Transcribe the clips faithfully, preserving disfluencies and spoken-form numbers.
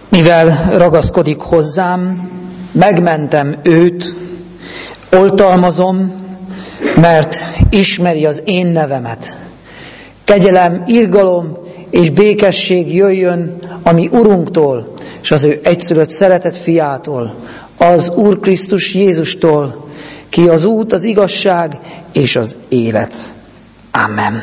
Mivel ragaszkodik hozzám, megmentem őt, oltalmazom, mert ismeri az én nevemet. Kegyelem, irgalom és békesség jöjjön a mi Urunktól, és az ő egyszülött szeretett fiától, az Úr Krisztus Jézustól, ki az út, az igazság és az élet. Amen.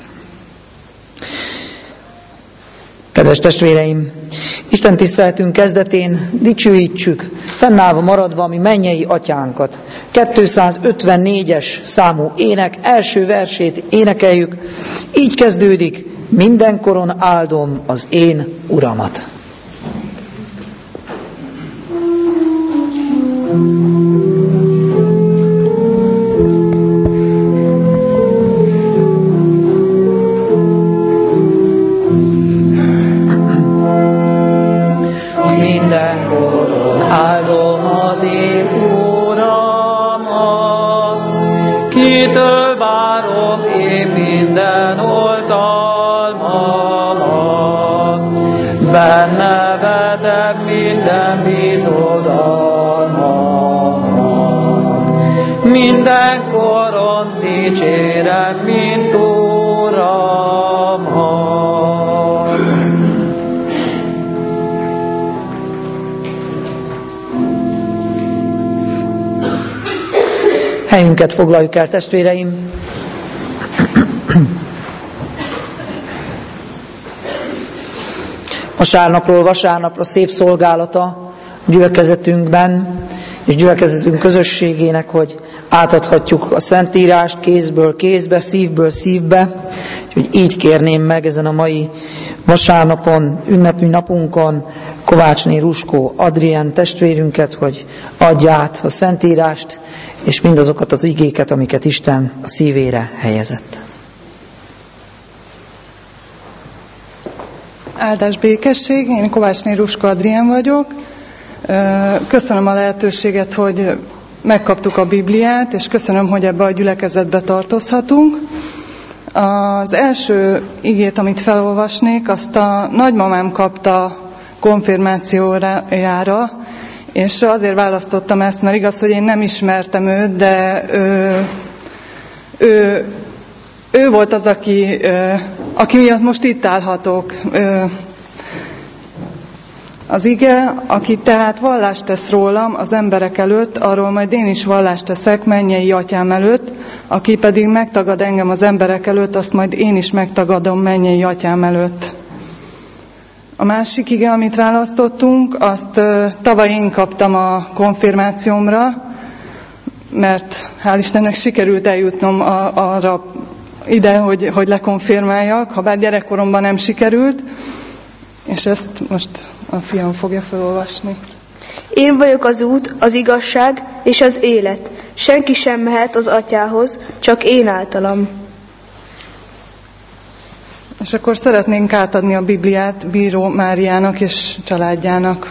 Kedves testvéreim, Isten tiszteletünk kezdetén dicsőítsük, fennállva maradva mi mennyei atyánkat. kétszázötvennégyes számú ének első versét énekeljük. Így kezdődik: mindenkoron áldom az én Uramat. Mindenkoron áldom az én Uramat, kitől várom én minden oltalmamat, benne vetem minden bizodalmamat, mindenkoron dicsérem, mint Uramat. Helyünket foglaljuk el, testvéreim. Vasárnapról vasárnapra szép szolgálata gyülekezetünkben és gyülekezetünk közösségének, hogy átadhatjuk a Szentírást kézből kézbe, szívből szívbe. Úgyhogy így kérném meg ezen a mai vasárnapon, ünnepi napunkon Kovácsné Ruskó Adrien testvérünket, hogy adja át a Szentírást, és mindazokat az igéket, amiket Isten a szívére helyezett. Áldás, békesség, én Kovácsné Ruskó Adrien vagyok. Köszönöm a lehetőséget, hogy megkaptuk a Bibliát, és köszönöm, hogy ebbe a gyülekezetbe tartozhatunk. Az első igét, amit felolvasnék, azt a nagymamám kapta konfirmációjára, és azért választottam ezt, mert igaz, hogy én nem ismertem őt, de ő, ő, ő volt az, aki, aki miatt most itt állhatok. Az ige, aki tehát vallást tesz rólam az emberek előtt, arról majd én is vallást teszek mennyei atyám előtt, aki pedig megtagad engem az emberek előtt, azt majd én is megtagadom mennyei atyám előtt. A másik ige, amit választottunk, azt tavaly én kaptam a konfirmációmra, mert hál' Istennek sikerült eljutnom a, arra ide, hogy, hogy lekonfirmáljak, ha bár gyerekkoromban nem sikerült, és ezt most a fiam fogja felolvasni. Én vagyok az út, az igazság és az élet. Senki sem mehet az atyához, csak én általam. És akkor szeretnénk átadni a Bibliát Bíró Máriának és családjának.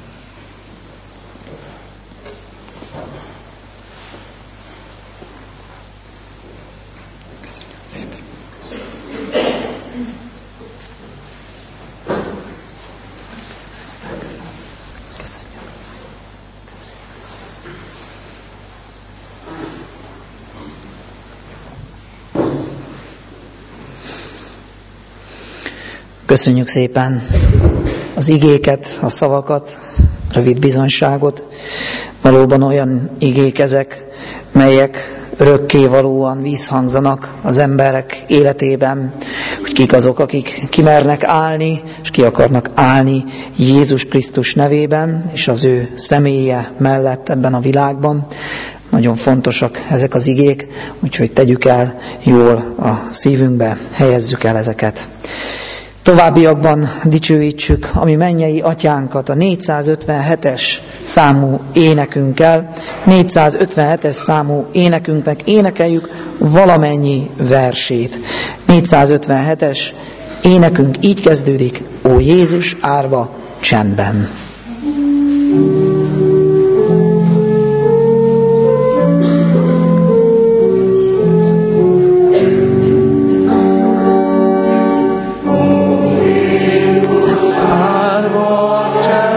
Köszönjük szépen az igéket, a szavakat, rövid bizonyságot. Valóban olyan igék ezek, melyek örökkévalóan vízhangzanak az emberek életében, hogy kik azok, akik kimernek állni, és ki akarnak állni Jézus Krisztus nevében, és az ő személye mellett ebben a világban. Nagyon fontosak ezek az igék, úgyhogy tegyük el jól a szívünkbe, helyezzük el ezeket. Továbbiakban dicsőítsük a mi mennyei atyánkat a négyszázötvenhetes számú énekünkkel. négyszázötvenhetes számú énekünknek énekeljük valamennyi versét. négyszázötvenhetes énekünk így kezdődik: Ó Jézus, árva csendben. Árva csendben.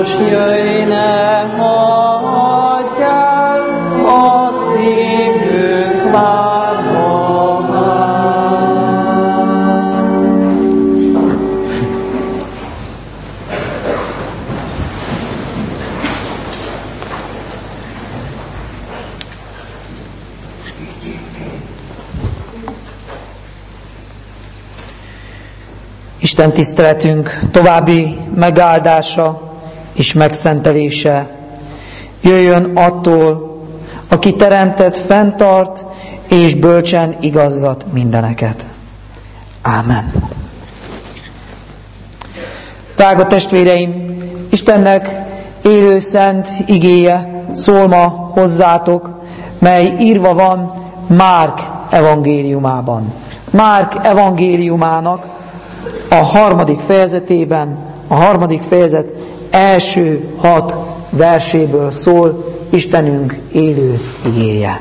Jézus, jöjj, ne hagyj el, a szívünk várva áll. Isten tiszteletünk további megáldása és megszentelése jöjjön attól, aki teremtett, fenntart és bölcsen igazgat mindeneket. Ámen. Drága testvéreim, Istennek élő szent igéje szól ma hozzátok, mely írva van Márk evangéliumában. Márk evangéliumának a harmadik fejezetében, a harmadik fejezet első hat verséből szól Istenünk élő igéje.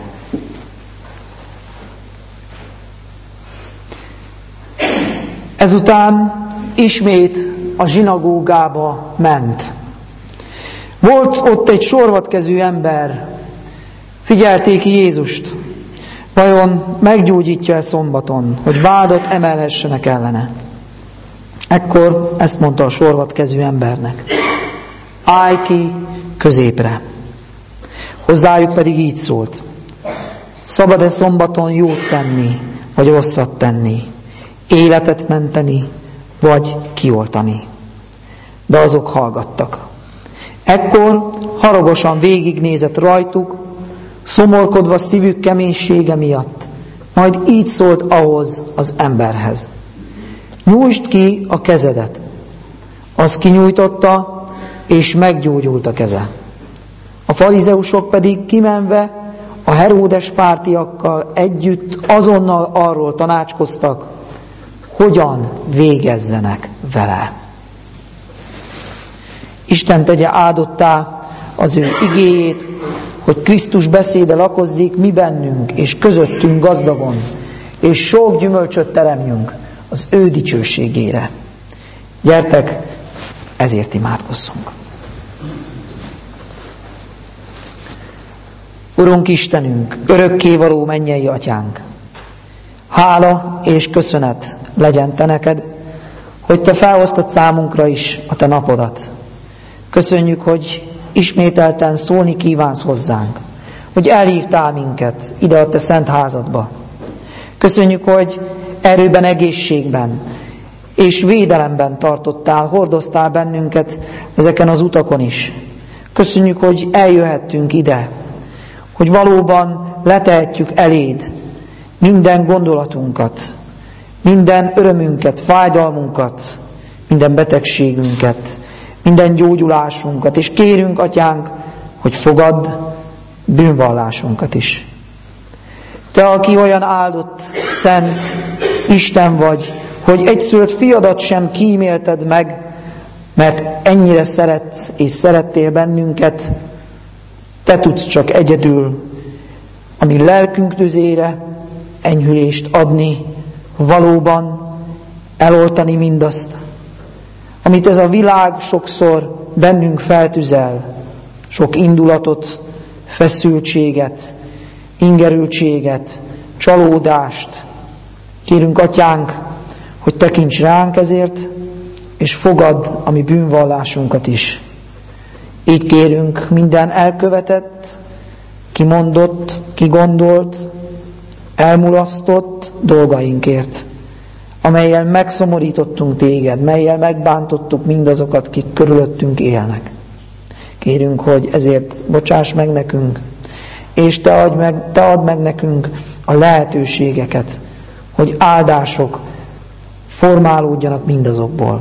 Ezután ismét a zsinagógába ment. Volt ott egy sorvatkezű ember, figyelték Jézust, vajon meggyógyítja-e szombaton, hogy vádat emelhessenek ellene. Ekkor ezt mondta a sorvatkezű embernek: állj ki középre. Hozzájuk pedig így szólt: szabad-e szombaton jót tenni, vagy rosszat tenni, életet menteni, vagy kioltani? De azok hallgattak. Ekkor haragosan végignézett rajtuk, szomorkodva szívük keménysége miatt, majd így szólt ahhoz az emberhez: nyújtsd ki a kezedet. Az kinyújtotta, és meggyógyult a keze. A farizeusok pedig kimenve a Heródes pártiakkal együtt azonnal arról tanácskoztak, hogyan végezzenek vele. Isten tegye áldottá az ő igéjét, hogy Krisztus beszéde lakozzék mi bennünk és közöttünk gazdagon, és sok gyümölcsöt teremjünk az ő dicsőségére. Gyertek, ezért imádkozzunk. Urunk Istenünk, örökkévaló mennyei Atyánk, hála és köszönet legyen Te neked, hogy Te felhoztad számunkra is a Te napodat. Köszönjük, hogy ismételten szólni kívánsz hozzánk, hogy elhívtál minket ide a Te szent házadba. Köszönjük, hogy erőben, egészségben és védelemben tartottál, hordoztál bennünket ezeken az utakon is. Köszönjük, hogy eljöhettünk ide, hogy valóban letehetjük eléd minden gondolatunkat, minden örömünket, fájdalmunkat, minden betegségünket, minden gyógyulásunkat, és kérünk, Atyánk, hogy fogadd bűnvallásunkat is. Te, aki olyan áldott, szent Isten vagy, hogy egyszülött fiadat sem kímélted meg, mert ennyire szeretsz és szerettél bennünket, Te tudsz csak egyedül a mi lelkünk tüzére enyhülést adni, valóban eloltani mindazt, amit ez a világ sokszor bennünk feltüzel, sok indulatot, feszültséget, ingerültséget, csalódást. Kérünk, Atyánk, hogy tekints ránk ezért, és fogadd a mi bűnvallásunkat is. Így kérünk minden elkövetett, kimondott, kigondolt, elmulasztott dolgainkért, amellyel megszomorítottunk Téged, mellyel megbántottuk mindazokat, kik körülöttünk élnek. Kérünk, hogy ezért bocsáss meg nekünk, és Te adj meg, Te add meg nekünk a lehetőségeket, hogy áldások formálódjanak mindazokból.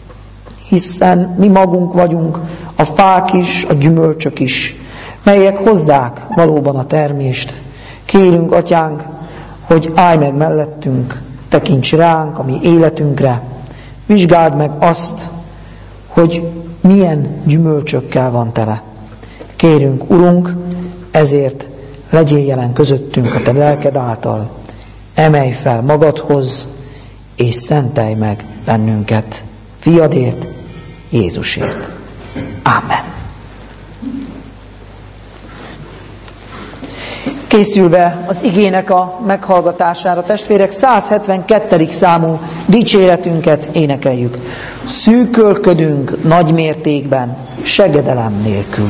Hiszen mi magunk vagyunk a fák is, a gyümölcsök is, melyek hozzák valóban a termést. Kérünk, Atyánk, hogy állj meg mellettünk, tekints ránk, a mi életünkre, vizsgáld meg azt, hogy milyen gyümölcsökkel van tele. Kérünk, Urunk, ezért legyél jelen közöttünk a Te lelked által. Emelj fel magadhoz, és szentelj meg bennünket, Fiadért, Jézusért. Ámen. Készülve az igének a meghallgatására, testvérek, száz hetvenkettedik számú dicséretünket énekeljük. Szűkölködünk nagy mértékben, segedelem nélkül.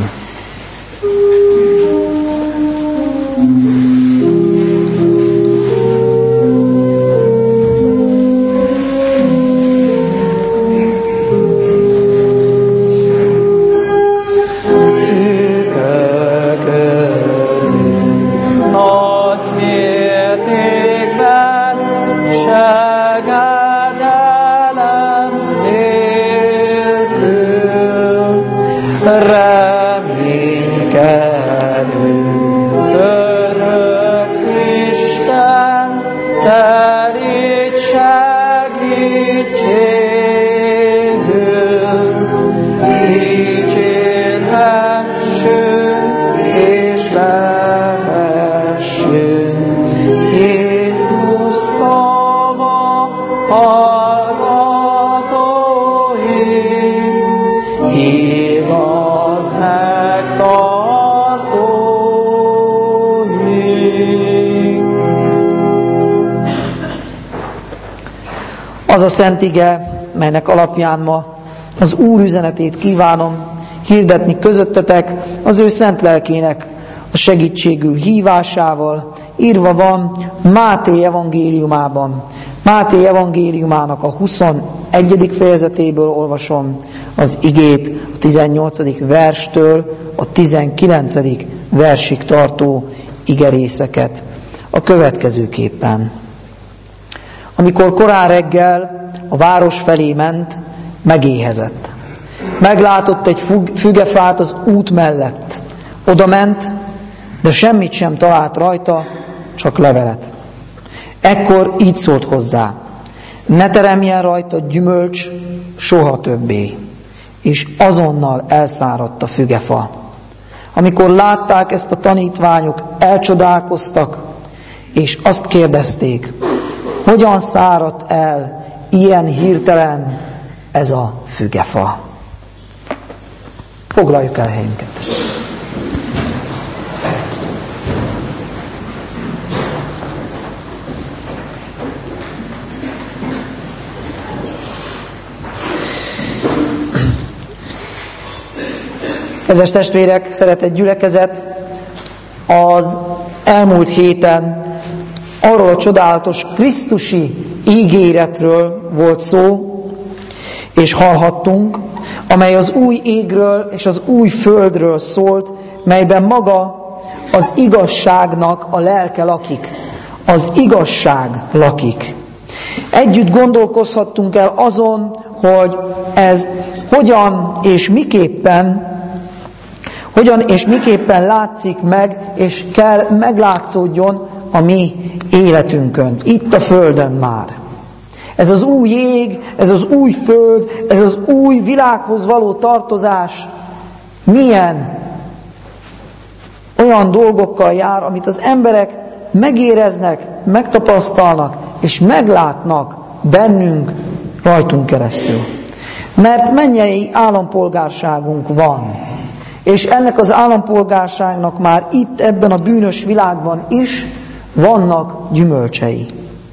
Az a szent ige, melynek alapján ma az Úr üzenetét kívánom hirdetni közöttetek, az ő szent lelkének a segítségül hívásával, írva van Máté evangéliumában. Máté evangéliumának a huszonegyedik fejezetéből olvasom az igét, a tizennyolcadik verstől a tizenkilencedik versig tartó igerészeket a következőképpen. Amikor korán reggel a város felé ment, megéhezett. Meglátott egy fügefát az út mellett. Oda ment, de semmit sem talált rajta, csak levelet. Ekkor így szólt hozzá: ne teremjen rajta gyümölcs soha többé. És azonnal elszáradt a fügefa. Amikor látták ezt a tanítványok, elcsodálkoztak, és azt kérdezték: hogyan száradt el ilyen hirtelen ez a fügefa? Foglaljuk el helyünket. Kedves testvérek, szeretett gyülekezet, az elmúlt héten arról a csodálatos krisztusi ígéretről volt szó, és hallhattunk, amely az új égről és az új földről szólt, melyben maga az igazságnak a lelke lakik. Az igazság lakik. Együtt gondolkozhattunk el azon, hogy ez hogyan és miképpen Hogyan és miképpen látszik meg, és kell meglátszódjon a mi életünkön, itt a Földön már. Ez az új ég, ez az új föld, ez az új világhoz való tartozás milyen olyan dolgokkal jár, amit az emberek megéreznek, megtapasztalnak, és meglátnak bennünk, rajtunk keresztül. Mert mennyei állampolgárságunk van. És ennek az állampolgárságnak már itt, ebben a bűnös világban is vannak gyümölcsei.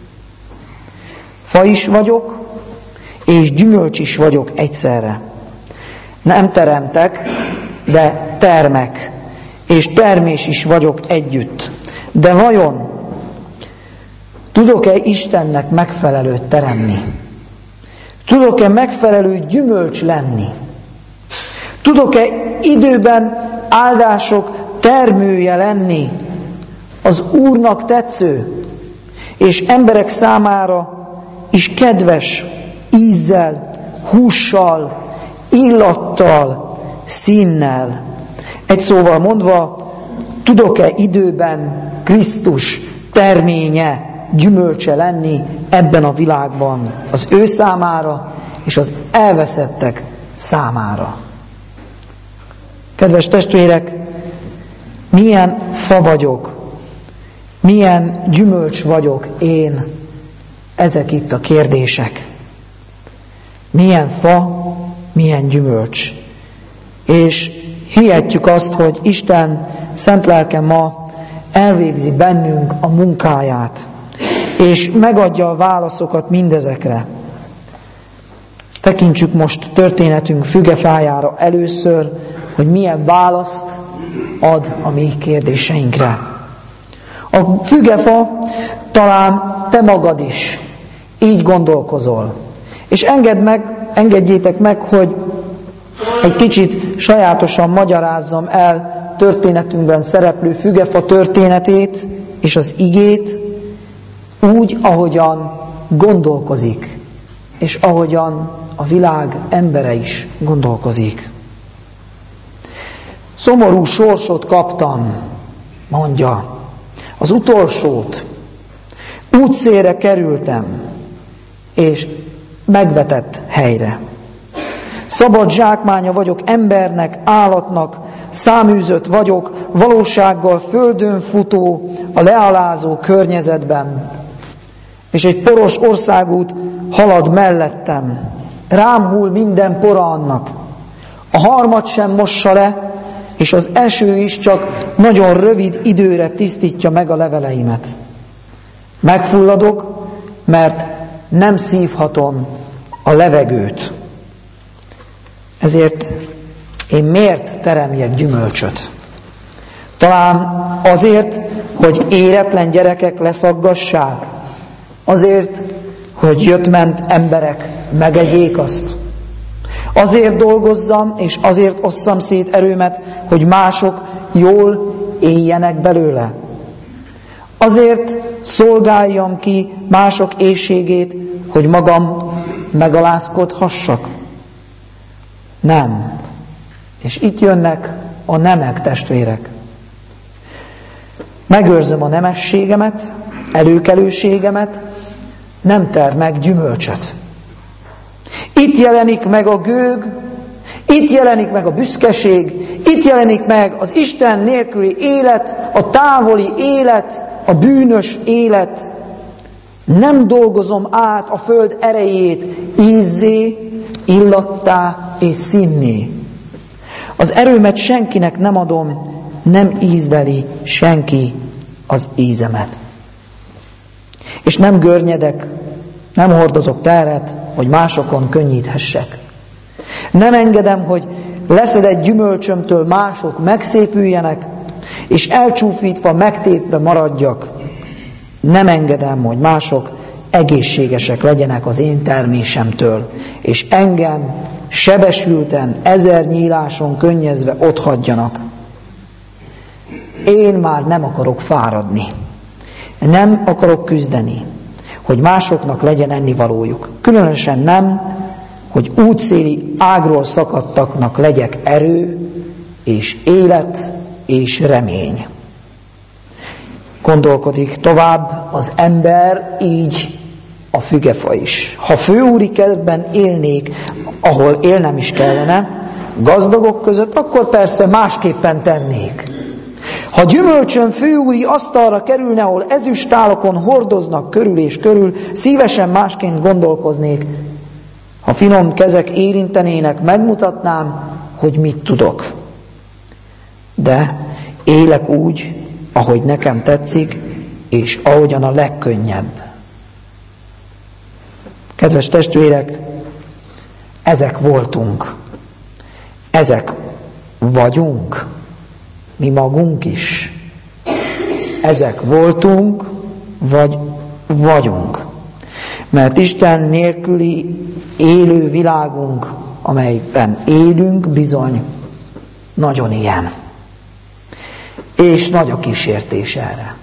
Fa is vagyok, és gyümölcs is vagyok egyszerre. Nem teremtek, de termek, és termés is vagyok együtt. De vajon tudok-e Istennek megfelelőt teremni? Tudok-e megfelelő gyümölcs lenni? Tudok-e időben áldások termője lenni, az Úrnak tetsző, és emberek számára is kedves ízzel, hússal, illattal, színnel? Egy szóval mondva, tudok-e időben Krisztus terménye, gyümölcse lenni ebben a világban az ő számára és az elveszettek számára? Kedves testvérek, milyen fa vagyok, milyen gyümölcs vagyok én? Ezek itt a kérdések. Milyen fa, milyen gyümölcs? És hihetjük azt, hogy Isten szent lelke ma elvégzi bennünk a munkáját, és megadja a válaszokat mindezekre. Tekintsük most történetünk fügefájára először, hogy milyen választ ad a mi kérdéseinkre. A fügefa, talán te magad is így gondolkozol. És engedd meg, engedjétek meg, hogy egy kicsit sajátosan magyarázzam el történetünkben szereplő fügefa történetét és az igét úgy, ahogyan gondolkozik, és ahogyan a világ embere is gondolkozik. Szomorú sorsot kaptam, mondja, az utolsót. Útszélre kerültem, és megvetett helyre. Szabad zsákmánya vagyok embernek, állatnak, száműzött vagyok, valósággal földön futó, a lealázó környezetben. És egy poros országút halad mellettem. Rám hull minden pora annak. A harmad sem mossa le, és az eső is csak nagyon rövid időre tisztítja meg a leveleimet. Megfulladok, mert nem szívhatom a levegőt. Ezért én miért teremjek gyümölcsöt? Talán azért, hogy éretlen gyerekek leszaggassák? Azért, hogy jött-ment emberek megegyék azt? Azért dolgozzam, és azért osszam szét erőmet, hogy mások jól éljenek belőle? Azért szolgáljam ki mások éhségét, hogy magam megalázkodhassak? Nem. És itt jönnek a nemek, testvérek. Megőrzöm a nemességemet, előkelőségemet, nem termek gyümölcsöt. Itt jelenik meg a gőg, itt jelenik meg a büszkeség, itt jelenik meg az Isten nélküli élet, a távoli élet, a bűnös élet. Nem dolgozom át a föld erejét ízzé, illattá és színné. Az erőmet senkinek nem adom, nem ízleli senki az ízemet. És nem görnyedek, nem hordozok terhet, hogy másokon könnyíthessek. Nem engedem, hogy leszedett gyümölcsömtől mások megszépüljenek, és elcsúfítva, megtépve maradjak. Nem engedem, hogy mások egészségesek legyenek az én termésemtől, és engem sebesülten, ezer nyíláson könnyezve otthagyjanak. Én már nem akarok fáradni. Nem akarok küzdeni, hogy másoknak legyen ennivalójuk. Különösen nem, hogy útszéli ágról szakadtaknak legyek erő, és élet, és remény. Gondolkodik tovább az ember, így a fügefa is. Ha főúri kertben élnék, ahol élnem is kellene, gazdagok között, akkor persze másképpen tennék. Ha gyümölcsön főúri asztalra kerülne, ahol ezüstálokon hordoznak körül és körül, szívesen másként gondolkoznék. Ha finom kezek érintenének, megmutatnám, hogy mit tudok. De élek úgy, ahogy nekem tetszik, és ahogyan a legkönnyebb. Kedves testvérek, ezek voltunk. Ezek vagyunk. Mi magunk is. Ezek voltunk, vagy vagyunk. Mert Isten nélküli élő világunk, amelyben élünk, bizony nagyon ilyen. És nagy a kísértés erre.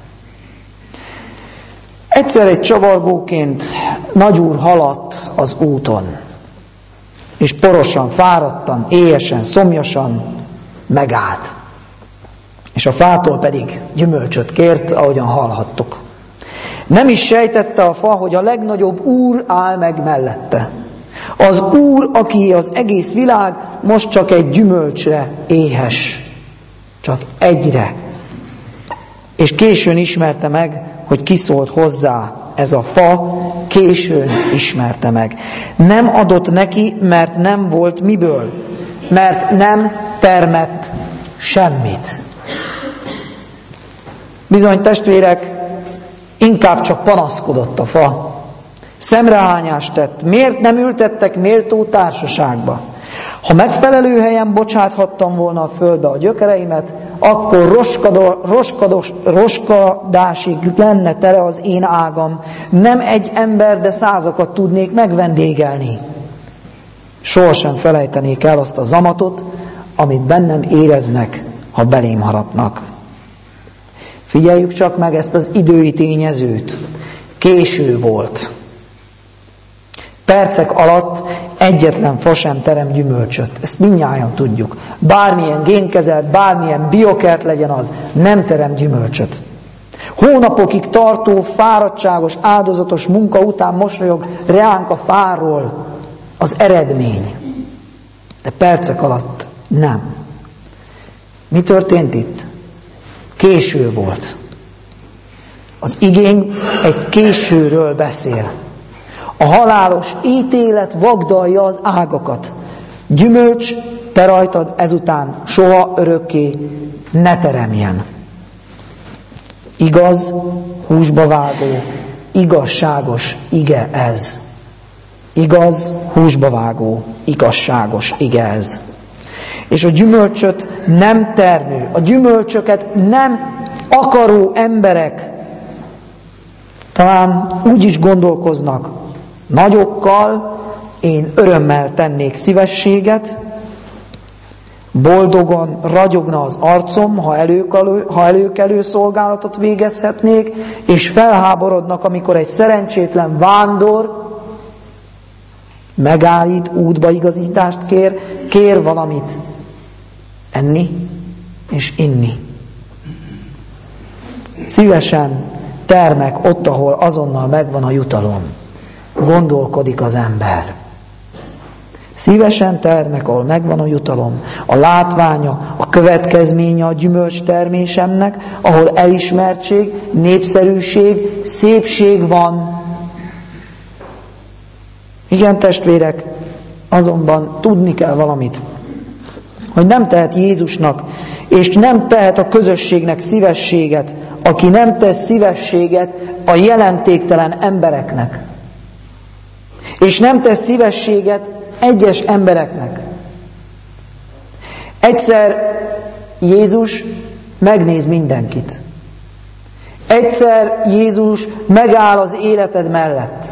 Egyszer egy csavargóként nagyúr haladt az úton, és porosan, fáradtan, éhesen, szomjasan megállt. És a fától pedig gyümölcsöt kért, ahogyan hallhattuk. Nem is sejtette a fa, hogy a legnagyobb Úr áll meg mellette. Az Úr, aki az egész világ, most csak egy gyümölcsre éhes. Csak egyre. És későn ismerte meg, hogy ki szólt hozzá. Ez a fa későn ismerte meg. Nem adott neki, mert nem volt miből. Mert nem termett semmit. Bizony, testvérek, inkább csak panaszkodott a fa. Szemrehányást tett. Miért nem ültettek méltó társaságba? Ha megfelelő helyen bocsáthattam volna a földbe a gyökereimet, akkor roskado, roskados, roskadásig lenne tele az én ágam. Nem egy ember, de százakat tudnék megvendégelni. Sohasem felejtenék el azt a zamatot, amit bennem éreznek, ha belém harapnak. Figyeljük csak meg ezt az idői tényezőt. Késő volt. Percek alatt egyetlen fa sem terem gyümölcsöt. Ezt mindnyájan tudjuk. Bármilyen génkezelt, bármilyen biokert legyen az, nem terem gyümölcsöt. Hónapokig tartó, fáradtságos, áldozatos munka után mosolyog reánk a fáról az eredmény. De percek alatt nem. Mi történt itt? Késő volt. Az igény egy későről beszél. A halálos ítélet vagdalja az ágakat. Gyümölcs, te rajtad ezután soha örökké ne teremjen. Igaz, húsba vágó, igazságos ige ez. Igaz, húsba vágó, igazságos ige ez. És a gyümölcsöt nem termő, a gyümölcsöket nem akaró emberek talán úgy is gondolkoznak, nagyokkal én örömmel tennék szívességet, boldogan ragyogna az arcom, ha, előkelő, ha előkelő szolgálatot végezhetnék, és felháborodnak, amikor egy szerencsétlen vándor megállít, útbaigazítást kér, kér valamit enni és inni. Szívesen termek ott, ahol azonnal megvan a jutalom. Gondolkodik az ember. Szívesen termek, ahol megvan a jutalom, a látványa, a következménye a gyümölcs termésemnek, ahol elismertség, népszerűség, szépség van. Igen, testvérek, azonban tudni kell valamit, hogy nem tehet Jézusnak, és nem tehet a közösségnek szívességet, aki nem tesz szívességet a jelentéktelen embereknek. És nem tesz szívességet egyes embereknek. Egyszer Jézus megnéz mindenkit. Egyszer Jézus megáll az életed mellett.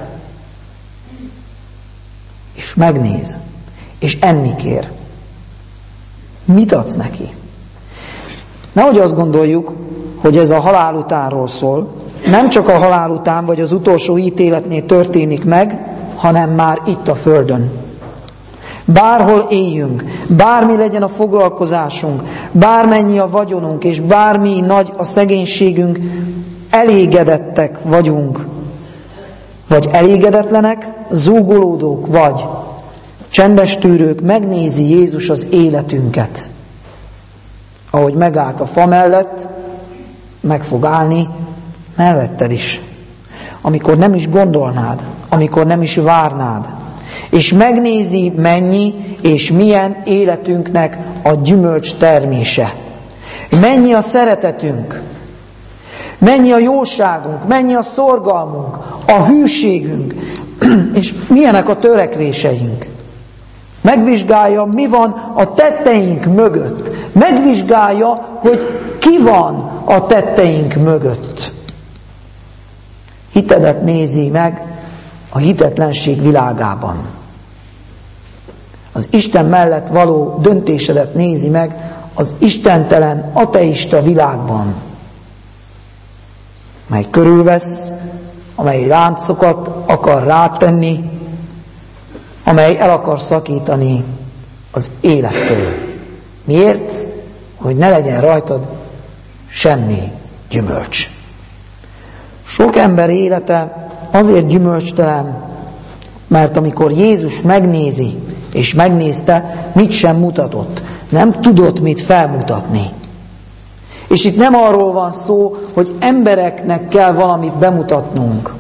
És megnéz. És enni kér. Mit adsz neki? Nehogy azt gondoljuk, hogy ez a halál utánról szól. Nem csak a halál után, vagy az utolsó ítéletnél történik meg, hanem már itt a földön. Bárhol éljünk, bármi legyen a foglalkozásunk, bármennyi a vagyonunk, és bármi nagy a szegénységünk, elégedettek vagyunk, vagy elégedetlenek, zúgolódók, vagy csendes tűrők, megnézi Jézus az életünket. Ahogy megállt a fa mellett, meg fog állni melletted is. Amikor nem is gondolnád, amikor nem is várnád, és megnézi, mennyi és milyen életünknek a gyümölcs termése. Mennyi a szeretetünk, mennyi a jóságunk, mennyi a szorgalmunk, a hűségünk, és milyenek a törekvéseink. Megvizsgálja, mi van a tetteink mögött. Megvizsgálja, hogy ki van a tetteink mögött. Hitedet nézi meg a hitetlenség világában. Az Isten mellett való döntésedet nézi meg az istentelen, ateista világban, mely körülvesz, amely láncokat akar rátenni, amely el akar szakítani az élettől. Miért? Hogy ne legyen rajtad semmi gyümölcs. Sok ember élete azért gyümölcstelen, mert amikor Jézus megnézi, és megnézte, mit sem mutatott. Nem tudott mit felmutatni. És itt nem arról van szó, hogy embereknek kell valamit bemutatnunk.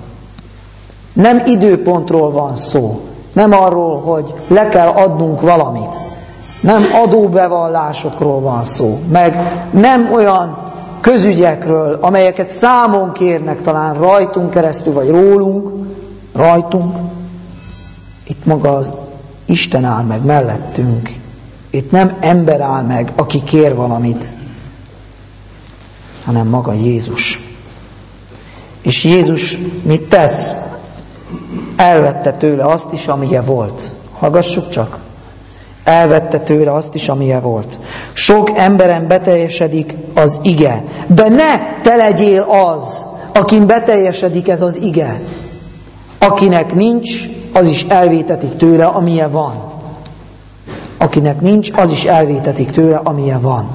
Nem időpontról van szó. Nem arról, hogy le kell adnunk valamit. Nem adóbevallásokról van szó, meg nem olyan közügyekről, amelyeket számon kérnek talán rajtunk keresztül, vagy rólunk, rajtunk. Itt maga az Isten áll meg mellettünk. Itt nem ember áll meg, aki kér valamit, hanem maga Jézus. És Jézus mit tesz? Elvette tőle azt is, amilyen volt. Hallgassuk csak. Elvette tőle azt is, amilyen volt. Sok emberen beteljesedik az ige. De ne te legyél az, akin beteljesedik ez az ige. Akinek nincs, az is elvétetik tőle, amilyen van. Akinek nincs, az is elvétetik tőle, amilyen van.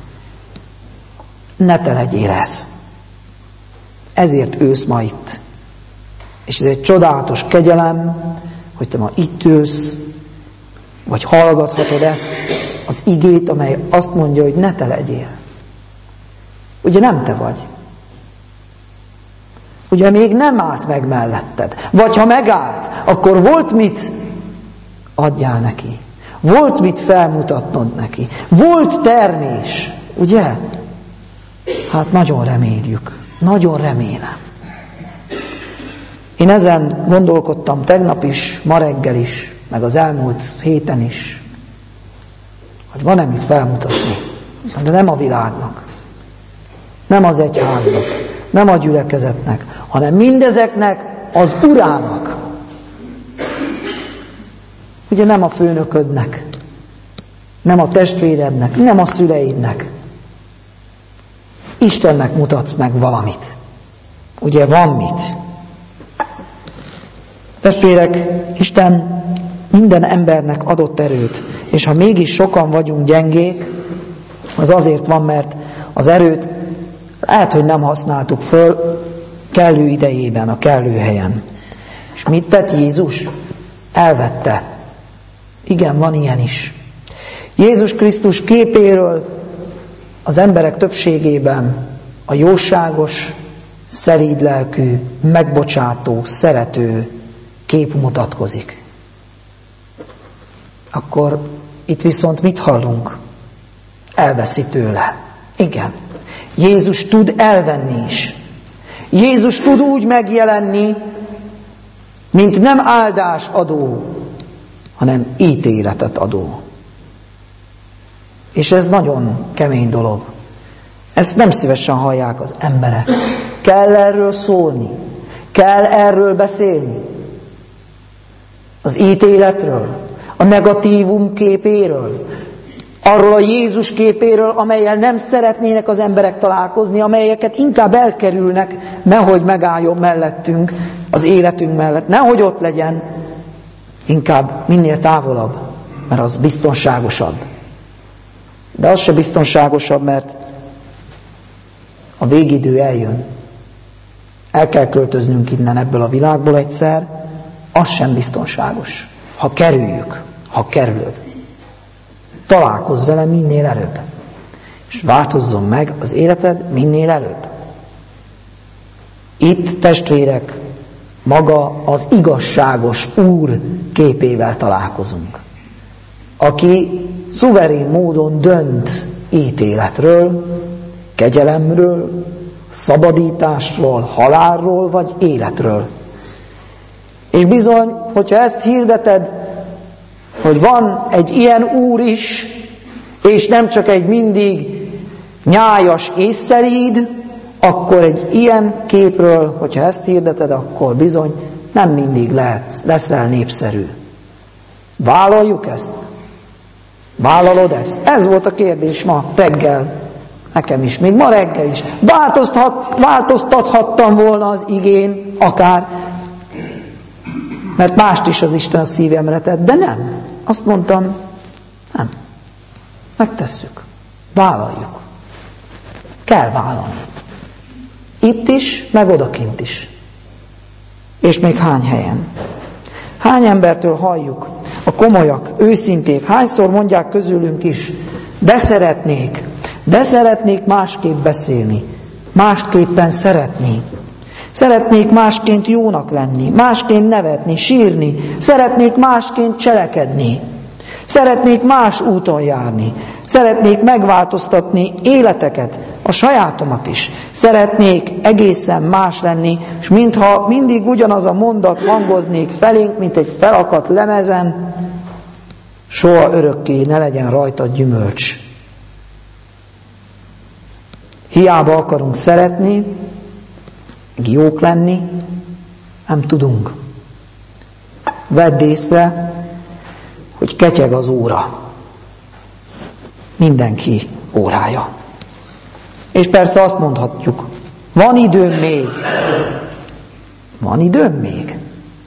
Ne te legyél ez. Ezért ülsz ma itt. És ez egy csodálatos kegyelem, hogy te ma itt ülsz, vagy hallgathatod ezt, az igét, amely azt mondja, hogy ne te legyél. Ugye nem te vagy. Ugye még nem állt meg melletted. Vagy ha megállt, akkor volt mit adjál neki. Volt mit felmutatnod neki. Volt termés. Ugye? Hát nagyon reméljük. Nagyon remélem. Én ezen gondolkodtam tegnap is, ma reggel is, meg az elmúlt héten is, hogy van-e mit felmutatni. De nem a világnak, nem az egyháznak, nem a gyülekezetnek, hanem mindezeknek az Urának. Ugye nem a főnöködnek, nem a testvérednek, nem a szüleidnek. Istennek mutatsz meg valamit. Ugye van mit. Testvérek, Isten minden embernek adott erőt, és ha mégis sokan vagyunk gyengék, az azért van, mert az erőt lehet, hogy nem használtuk föl kellő idejében, a kellő helyen. És mit tett Jézus? Elvette. Igen, van ilyen is. Jézus Krisztus képéről az emberek többségében a jóságos, szelíd lelkű, megbocsátó, szerető kép mutatkozik. Akkor itt viszont mit hallunk? Elveszi tőle. Igen. Jézus tud elvenni is. Jézus tud úgy megjelenni, mint nem áldás adó, hanem ítéletet adó. És ez nagyon kemény dolog. Ezt nem szívesen hallják az emberek. Kell erről szólni. Kell erről beszélni. Az ítéletről, a negatívum képéről, arról a Jézus képéről, amellyel nem szeretnének az emberek találkozni, amelyeket inkább elkerülnek, nehogy megálljon mellettünk, az életünk mellett, nehogy ott legyen, inkább minél távolabb, mert az biztonságosabb. De az se biztonságosabb, mert a végidő eljön. El kell költöznünk innen ebből a világból egyszer, az sem biztonságos. Ha kerüljük, ha kerülöd. Találkozz vele minél előbb. És változzon meg az életed minél előbb. Itt, testvérek, maga az igazságos Úr képével találkozunk. Aki szuverén módon dönt ítéletről, kegyelemről, szabadításról, halálról vagy életről. És bizony, hogyha ezt hirdeted, hogy van egy ilyen Úr is, és nem csak egy mindig nyájas észszeríd, akkor egy ilyen képről, hogyha ezt hirdeted, akkor bizony nem mindig lehet, leszel népszerű. Vállaljuk ezt? Vállalod ezt? Ez volt a kérdés ma reggel. Nekem is, még ma reggel is. Változtat, változtathattam volna az igén, akár, mert mást is az Isten a szívemre tett, de nem. Azt mondtam, nem. Megtesszük. Vállaljuk. Kell vállalni. Itt is, meg odakint is. És még hány helyen. Hány embertől halljuk, a komolyak, őszinték, hányszor mondják közülünk is, de szeretnék, de szeretnék másképp beszélni, másképpen szeretni. Szeretnék másként jónak lenni, másként nevetni, sírni, szeretnék másként cselekedni. Szeretnék más úton járni. Szeretnék megváltoztatni életeket, a sajátomat is. Szeretnék egészen más lenni, és mintha mindig ugyanaz a mondat hangoznék felénk, mint egy felakadt lemezen, soha örökké ne legyen rajta gyümölcs. Hiába akarunk szeretni, meg jók lenni, nem tudunk. Vedd észre, hogy ketyeg az óra. Mindenki órája. És persze azt mondhatjuk, van időm még. Van időm még.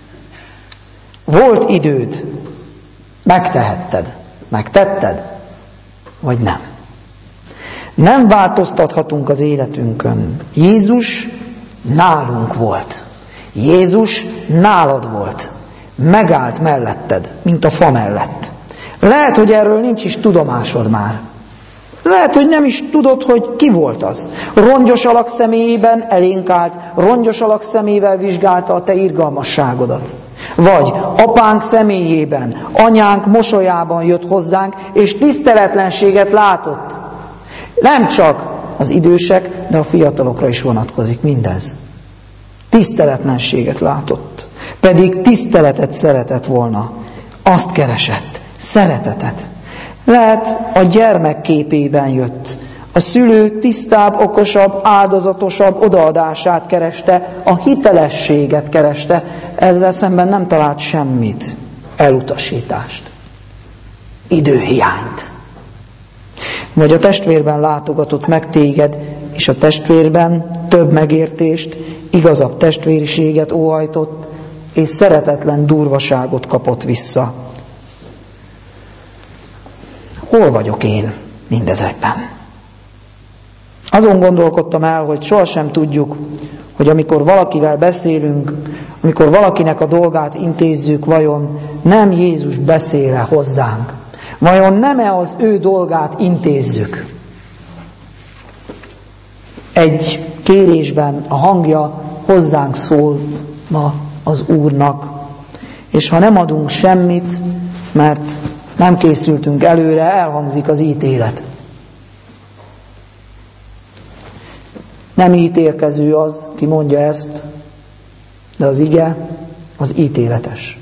Volt időd, megtehetted. Megtetted? Vagy nem? Nem változtathatunk az életünkön. Jézus nálunk volt. Jézus nálad volt. Megállt melletted, mint a fa mellett. Lehet, hogy erről nincs is tudomásod már. Lehet, hogy nem is tudod, hogy ki volt az. Rongyos alak személyében elénk állt, rongyos alak szemével vizsgálta a te irgalmasságodat. Vagy apánk személyében, anyánk mosolyában jött hozzánk, és tiszteletlenséget látott. Nem csak az idősek, de a fiatalokra is vonatkozik mindez. Tiszteletlenséget látott. Pedig tiszteletet szeretett volna. Azt keresett. Szeretetet. Lehet, a gyermek képében jött. A szülő tisztább, okosabb, áldozatosabb odaadását kereste, a hitelességet kereste, ezzel szemben nem talált semmit. Elutasítást. Időhiányt. Vagy a testvérben látogatott meg téged, és a testvérben több megértést, igazabb testvériséget óhajtott, és szeretetlen durvaságot kapott vissza. Hol vagyok én mindezekben? Azon gondolkodtam el, hogy sohasem tudjuk, hogy amikor valakivel beszélünk, amikor valakinek a dolgát intézzük, vajon nem Jézus beszél-e hozzánk? Vajon nem-e az ő dolgát intézzük? Egy kérésben a hangja hozzánk szól ma az Úrnak, és ha nem adunk semmit, mert nem készültünk előre, elhangzik az ítélet. Nem ítélkező az, ki mondja ezt, de az ige az ítéletes.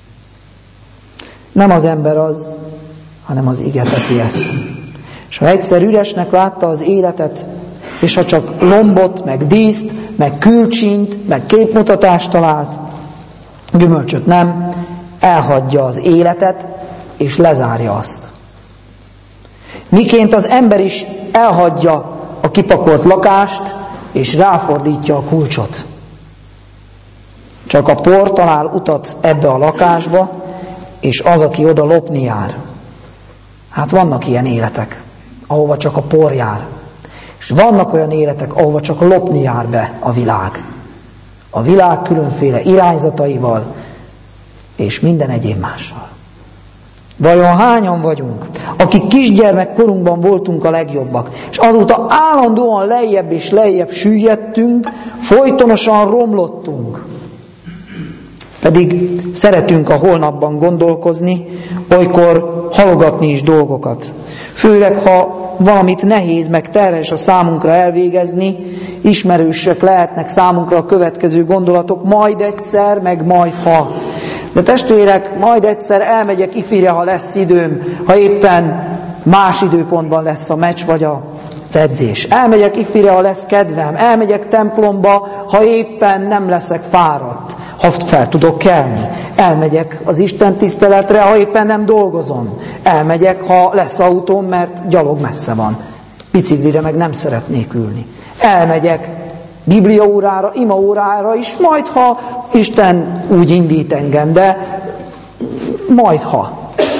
Nem az ember az, hanem az ige teszi ezt. És ha egyszer üresnek látta az életet, és ha csak lombot, meg díszt, meg külcsínt, meg képmutatást talált, gyümölcsöt nem, elhagyja az életet, és lezárja azt. Miként az ember is elhagyja a kipakolt lakást, és ráfordítja a kulcsot. Csak a por talál utat ebbe a lakásba, és az, aki oda lopni jár. Hát vannak ilyen életek, ahova csak a por jár. És vannak olyan életek, ahova csak lopni jár be a világ. A világ különféle irányzataival, és minden egyéb mással. Vajon hányan vagyunk, akik kisgyermekkorunkban voltunk a legjobbak, és azóta állandóan lejjebb és lejjebb süllyedtünk, folytonosan romlottunk. Pedig szeretünk a holnapban gondolkozni, olykor halogatni is dolgokat. Főleg, ha valamit nehéz, meg terhes a számunkra elvégezni, ismerősek lehetnek számunkra a következő gondolatok, majd egyszer, meg majd ha. De testvérek, majd egyszer elmegyek ifire, ha lesz időm, ha éppen más időpontban lesz a meccs vagy az edzés. Elmegyek ifire, ha lesz kedvem. Elmegyek templomba, ha éppen nem leszek fáradt, ha fel tudok kelni. Elmegyek az Isten tiszteletre, ha éppen nem dolgozom. Elmegyek, ha lesz autóm, mert gyalog messze van. Biciklire meg nem szeretnék ülni. Elmegyek bibliaórára, imaórára is, majd ha Isten úgy indít engem, de majd ha.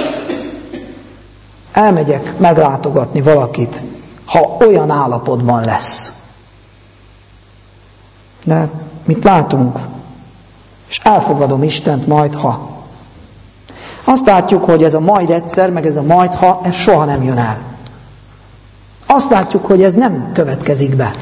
Elmegyek meglátogatni valakit, ha olyan állapotban lesz. De mit látunk? És elfogadom Istent majd ha. Azt látjuk, hogy ez a majd egyszer, meg ez a majd ha, ez soha nem jön el. Azt látjuk, hogy ez nem következik be.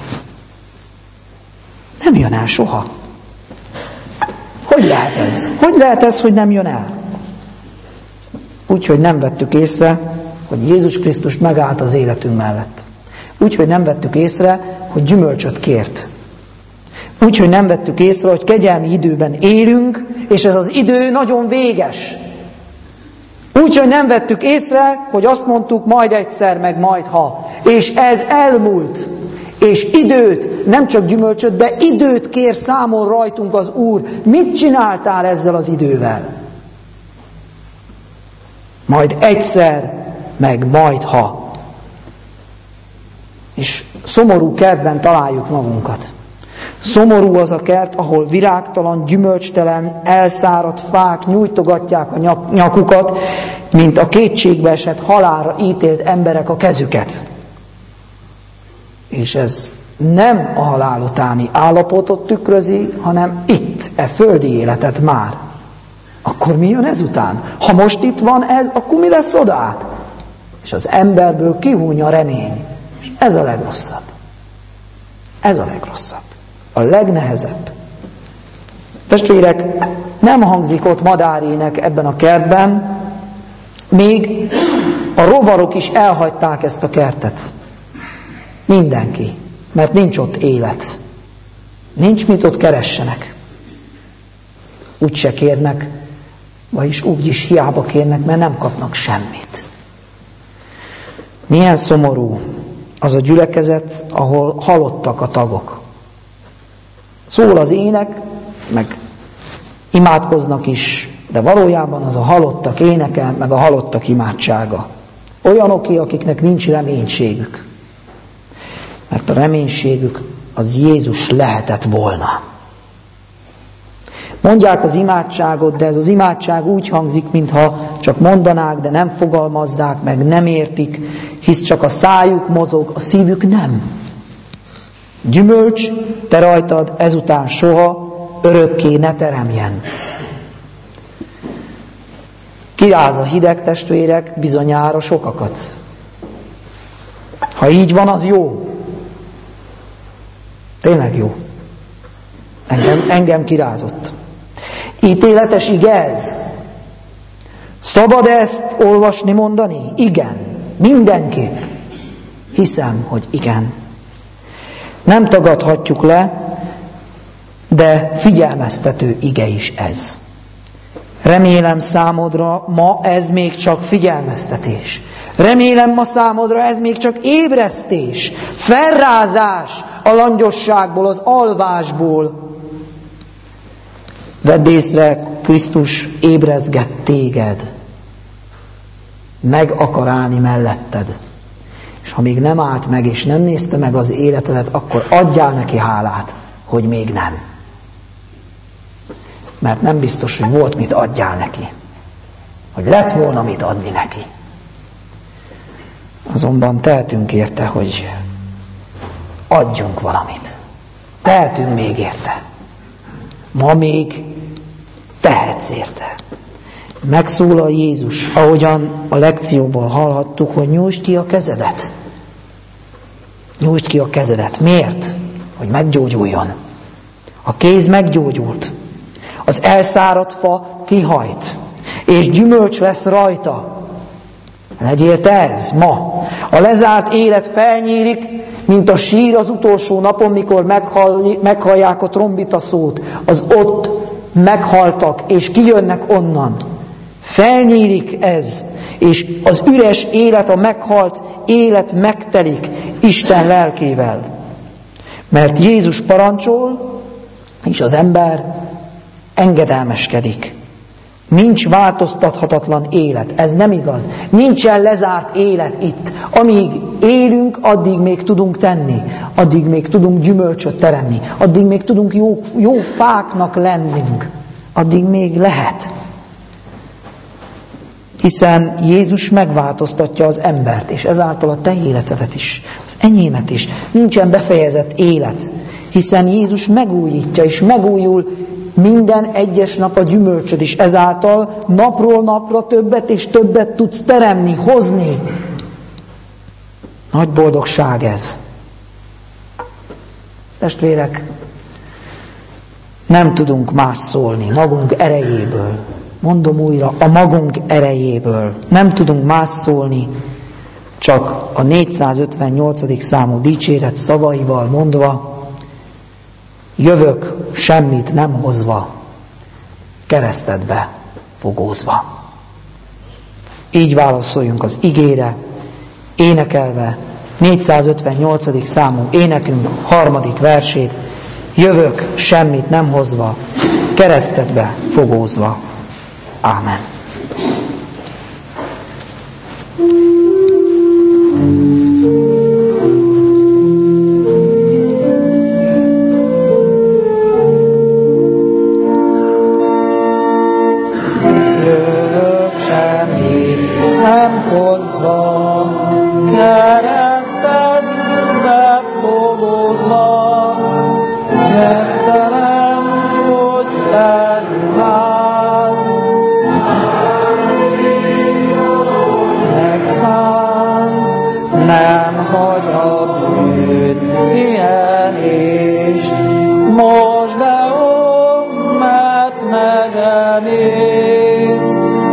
Nem jön el soha. Hogy lehet ez? Hogy lehet ez, hogy nem jön el? Úgyhogy nem vettük észre, hogy Jézus Krisztus megállt az életünk mellett. Úgyhogy nem vettük észre, hogy gyümölcsöt kért. Úgyhogy nem vettük észre, hogy kegyelmi időben élünk, és ez az idő nagyon véges. Úgyhogy nem vettük észre, hogy azt mondtuk majd egyszer, meg majd ha. És ez elmúlt. És időt, nem csak gyümölcsöt, de időt kér számon rajtunk az Úr. Mit csináltál ezzel az idővel? Majd egyszer, meg majd ha. És szomorú kertben találjuk magunkat. Szomorú az a kert, ahol virágtalan, gyümölcstelen, elszáradt fák nyújtogatják a nyakukat, mint a kétségbe esett halálra ítélt emberek a kezüket. És ez nem a halál utáni állapotot tükrözi, hanem itt, e földi életet már. Akkor mi jön ezután? Ha most itt van ez, akkor mi lesz odát? És az emberből kihúny a remény. És ez a legrosszabb. Ez a legrosszabb. A legnehezebb. Testvérek, nem hangzik ott madárének ebben a kertben, még a rovarok is elhagyták ezt a kertet. Mindenki. Mert nincs ott élet. Nincs mit ott keressenek. Úgy se kérnek, vagyis úgy is hiába kérnek, mert nem kapnak semmit. Milyen szomorú az a gyülekezet, ahol halottak a tagok. Szól az ének, meg imádkoznak is, de valójában az a halottak éneke, meg a halottak imádsága. Olyanoké, akiknek nincs reménységük. Mert a reménységük az Jézus lehetett volna. Mondják az imádságot, de ez az imádság úgy hangzik, mintha csak mondanák, de nem fogalmazzák meg, nem értik, hisz csak a szájuk mozog, a szívük nem. Gyümölcs, te rajtad ezután soha örökké ne teremjen. Kiráz a hideg, testvérek, bizonyára sokakat. Ha így van, az jó. Tényleg jó. Engem, engem kirázott. Ítéletes ige ez. Szabad ezt olvasni, mondani? Igen. Mindenképp. Hiszem, hogy igen. Nem tagadhatjuk le, de figyelmeztető ige is ez. Remélem számodra ma ez még csak figyelmeztetés. Remélem ma számodra ez még csak ébresztés, felrázás a langyosságból, az alvásból. Vedd észre, Krisztus ébrezget téged. Meg akar állni melletted. És ha még nem állt meg, és nem nézte meg az életedet, akkor adjál neki hálát, hogy még nem. Mert nem biztos, hogy volt mit adjál neki. Hogy lett volna mit adni neki. Azonban tehetünk érte, hogy adjunk valamit. Tehetünk még érte. Ma még tehetsz érte. Megszólal Jézus, ahogyan a lekcióból hallhattuk, hogy nyújtsd ki a kezedet. Nyújtsd ki a kezedet. Miért? Hogy meggyógyuljon. A kéz meggyógyult. Az elszáradt fa kihajt. És gyümölcs lesz rajta. Legyél te ez ma. A lezárt élet felnyílik, mint a sír az utolsó napon, mikor meghall, meghallják a trombita szót. Az ott meghaltak, és kijönnek onnan. Felnyílik ez, és az üres élet, a meghalt élet megtelik Isten lelkével. Mert Jézus parancsol, és az ember engedelmeskedik. Nincs változtathatatlan élet. Ez nem igaz. Nincsen lezárt élet itt. Amíg élünk, addig még tudunk tenni. Addig még tudunk gyümölcsöt teremni. Addig még tudunk jó, jó fáknak lennünk. Addig még lehet. Hiszen Jézus megváltoztatja az embert, és ezáltal a te életedet is, az enyémet is. Nincsen befejezett élet, hiszen Jézus megújítja, és megújul minden egyes nap a gyümölcsöd is. Ezáltal napról napra többet és többet tudsz teremni, hozni. Nagy boldogság ez. Testvérek, nem tudunk más szólni magunk erejéből. mondom újra, a magunk erejéből. Nem tudunk más szólni, csak a négyszázötvennyolcadik számú dicséret szavaival mondva, jövök semmit nem hozva, keresztedbe fogózva. Így válaszoljunk az igére, énekelve négyszázötvennyolcadik számú énekünk harmadik versét, jövök semmit nem hozva, keresztedbe fogózva. Ámen. Jövök semmit nem hozva, keresztedbe fogózva, Eszterem, hogy elruház, megszánt, nem hagy a bűn pihenést, most de ó, mert megemész.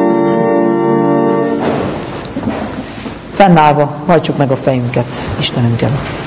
Fennállva hajtsuk meg a fejünket Istenünk előtt.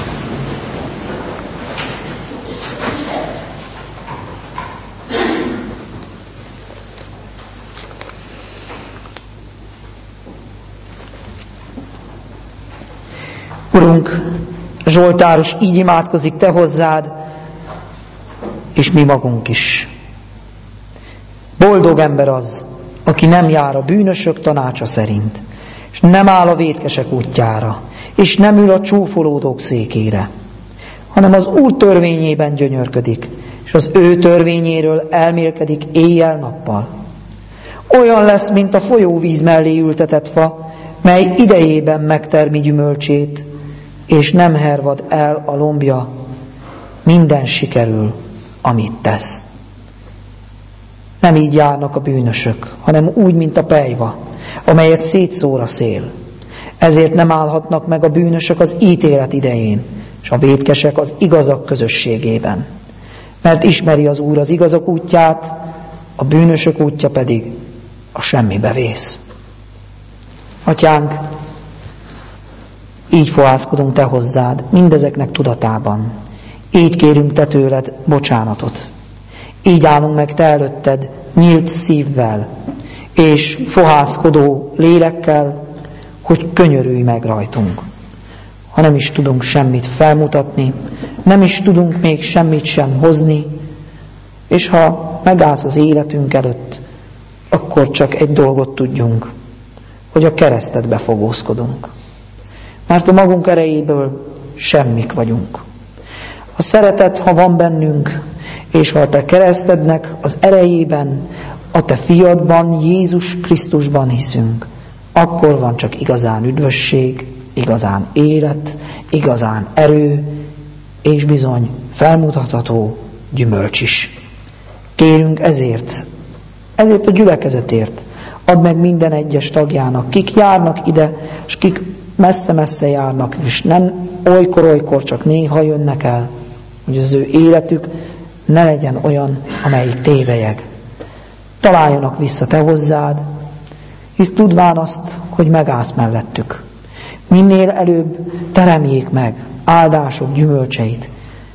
Urunk, Zsoltáros így imádkozik te hozzád, és mi magunk is. Boldog ember az, aki nem jár a bűnösök tanácsa szerint, és nem áll a vétkesek útjára, és nem ül a csúfolódók székére, hanem az Úr törvényében gyönyörködik, és az ő törvényéről elmélkedik éjjel-nappal. Olyan lesz, mint a folyóvíz mellé ültetett fa, mely idejében megtermi gyümölcsét, és nem hervad el a lombja, minden sikerül, amit tesz. Nem így járnak a bűnösök, hanem úgy, mint a pelyva, amelyet szétszór a szél. Ezért nem állhatnak meg a bűnösök az ítélet idején, és a vétkesek az igazak közösségében. Mert ismeri az Úr az igazak útját, a bűnösök útja pedig a semmibe vész. Atyánk, így fohászkodunk te hozzád, mindezeknek tudatában. Így kérünk te tőled bocsánatot. Így állunk meg te előtted nyílt szívvel, és fohászkodó lélekkel, hogy könyörülj meg rajtunk. Ha nem is tudunk semmit felmutatni, nem is tudunk még semmit sem hozni, és ha megállsz az életünk előtt, akkor csak egy dolgot tudjunk, hogy a keresztedbe fogózkodunk. Mert a magunk erejéből semmik vagyunk. A szeretet, ha van bennünk, és ha a te keresztednek az erejében, a te fiadban, Jézus Krisztusban hiszünk, akkor van csak igazán üdvösség, igazán élet, igazán erő, és bizony felmutatható gyümölcs is. Kérünk ezért, ezért a gyülekezetért, add meg minden egyes tagjának, kik járnak ide, és kik messze-messze járnak, és nem olykor-olykor csak néha jönnek el, hogy az ő életük ne legyen olyan, amely tévelyeg. Találjanak vissza te hozzád, hisz tudván azt, hogy megállsz mellettük. Minél előbb teremjék meg áldások gyümölcseit,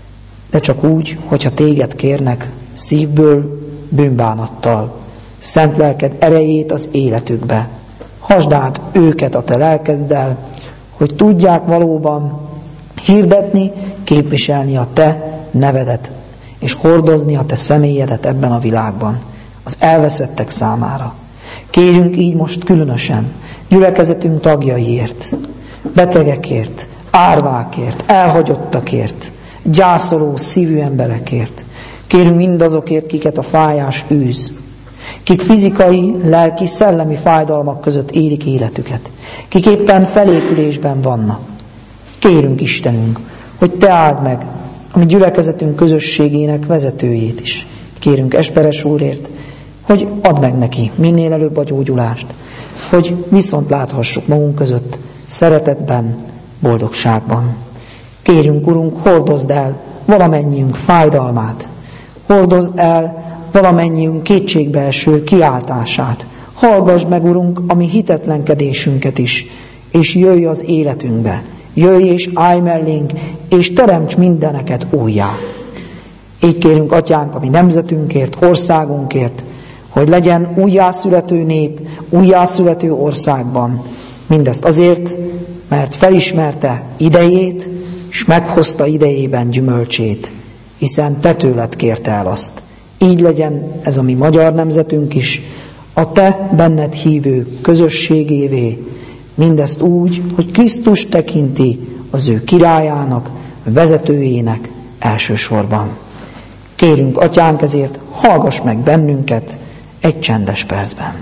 de csak úgy, hogyha téged kérnek szívből, bűnbánattal, szent lelked erejét az életükbe. Hasd át őket a te lelkeddel, hogy tudják valóban hirdetni, képviselni a te nevedet, és hordozni a te személyedet ebben a világban, az elveszettek számára. Kérjünk így most különösen gyülekezetünk tagjaiért, betegekért, árvákért, elhagyottakért, gyászoló szívű emberekért. Kérünk mindazokért, kiket a fájás űz, kik fizikai, lelki, szellemi fájdalmak között élik életüket, kik éppen felépülésben vannak. Kérünk Istenünk, hogy te áld meg a mi gyülekezetünk közösségének vezetőjét is. Kérünk Esperes úrért, hogy add meg neki minél előbb a gyógyulást, hogy viszont láthassuk magunk között szeretetben, boldogságban. Kérjünk, Urunk, hordozd el valamennyiünk fájdalmát, hordozd el valamennyiünk kétségbeeső kiáltását. Hallgass meg, Urunk, a mi hitetlenkedésünket is, és jöjj az életünkbe. Jöjj és állj mellénk, és teremts mindeneket újjá. Így kérünk, Atyánk, a mi nemzetünkért, országunkért, hogy legyen újjászülető nép, újjászülető országban. Mindezt azért, mert felismerte idejét, és meghozta idejében gyümölcsét, hiszen te tőled kérte el azt. Így legyen ez a mi magyar nemzetünk is, a te benned hívő közösségévé, mindezt úgy, hogy Krisztus tekinti az ő királyának, vezetőjének elsősorban. Kérünk, Atyánk, ezért hallgass meg bennünket egy csendes percben.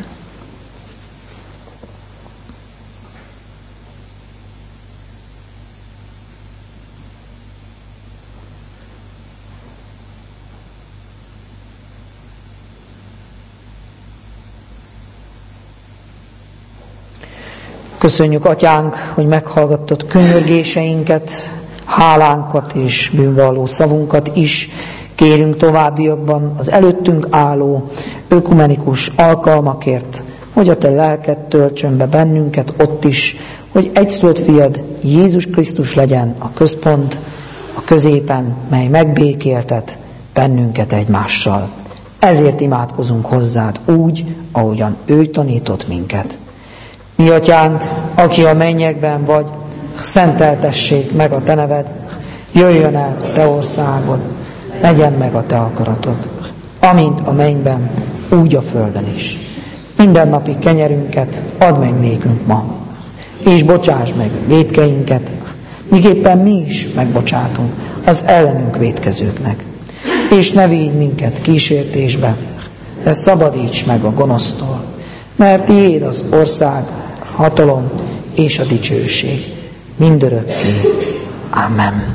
Köszönjük, Atyánk, hogy meghallgattad könyörgéseinket, hálánkat és bűnvalló szavunkat is. Kérünk továbbiakban az előttünk álló ökumenikus alkalmakért, hogy a te lelked töltsön be bennünket ott is, hogy egyszülött fiad, Jézus Krisztus legyen a központ, a középen, mely megbékéltet bennünket egymással. Ezért imádkozunk hozzád úgy, ahogyan ő tanított minket. Mi, Atyánk, aki a mennyekben vagy, szenteltessék meg a te neved, jöjjön el a te országod, legyen meg a te akaratod, amint a mennyben, úgy a földön is. Mindennapi kenyerünket add meg nékünk ma, és bocsáss meg vétkeinket, miképpen mi is megbocsátunk az ellenünk vétkezőknek. És ne védj minket kísértésbe, de szabadíts meg a gonosztól, mert tiéd az ország, hatalom és a dicsőség mindörökké. Amen.